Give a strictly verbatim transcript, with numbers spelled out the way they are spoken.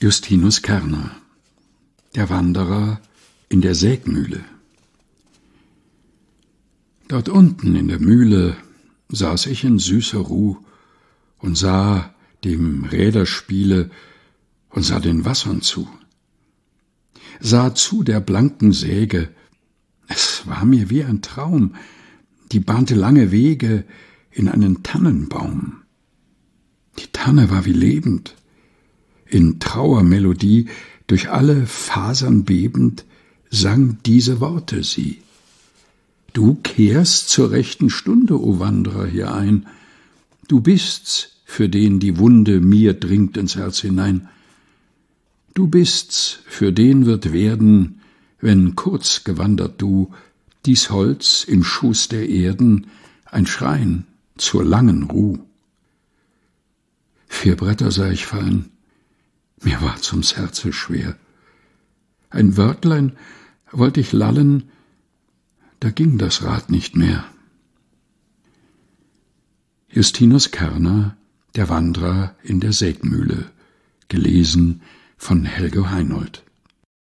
Justinus Kerner, der Wanderer in der Sägmühle. Dort unten in der Mühle saß ich in süßer Ruh und sah dem Räderspiele und sah den Wassern zu, sah zu der blanken Säge. Es war mir wie ein Traum, die bahnte lange Wege in einen Tannenbaum. Die Tanne war wie lebend, in Trauermelodie, durch alle Fasern bebend, sang diese Worte sie. Du kehrst zur rechten Stunde, o Wanderer, hier ein. Du bist's, für den die Wunde mir dringt ins Herz hinein. Du bist's, für den wird werden, wenn kurz gewandert du, dies Holz im Schoß der Erden, ein Schrein zur langen Ruh. Vier Bretter sah ich fallen, mir war zum's Herze schwer. Ein Wörtlein wollt ich lallen, da ging das Rad nicht mehr. Justinus Kerner, der Wanderer in der Sägmühle, gelesen von Helge Heinold.